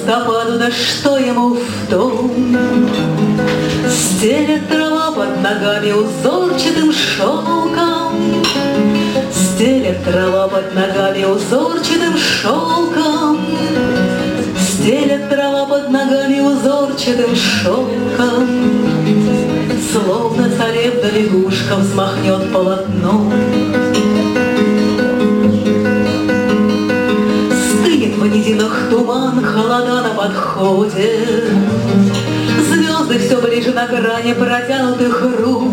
звездопаду, да что ему в том? Стелет трава под ногами узорчатым шелком, стелет трава под ногами узорчатым шелком, стелет трава под ногами узорчатым шелком. Словно царевна лягушка взмахнет полотном. Стынет в низинах туман, холода на подходе. Звезды все ближе на грани протянутых рук.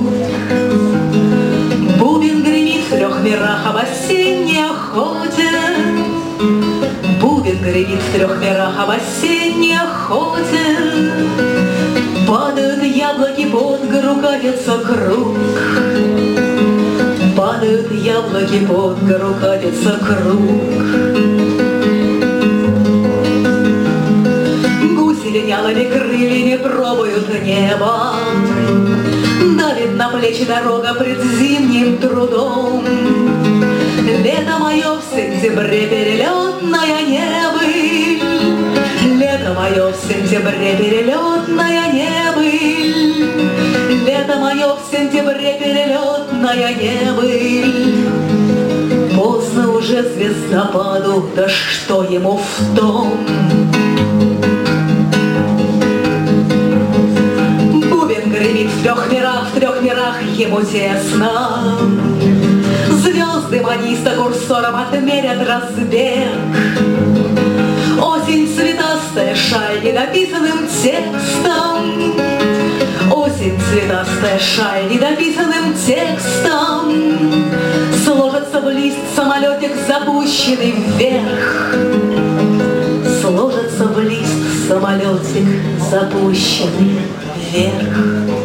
Бубен гремит в 3 мирах об осенней охоте. Бубен гремит в 3 мирах об осенней охоте. Падают яблоки под гору, катится круг. Падают яблоки под гору, катится круг. Гуси линялыми крыльями пробуют небо. Давит на плечи дорога пред зимним трудом. Лето мое в сентябре перелетная небыль. Лето мое в сентябре перелетная небыль. Лето мое в сентябре перелетная небыль. Поздно уже звездопаду, да что ему в том? Бубен гремит в 3 мирах, в 3 мирах ему тесно. Звезды маниста курсором отмерят разбег. Осень цветастая шаль недописанным текстом. Осень цветастая шаль недописанным текстом. Сложится в лист самолетик, запущенный вверх. Сложится в лист самолетик, запущенный вверх.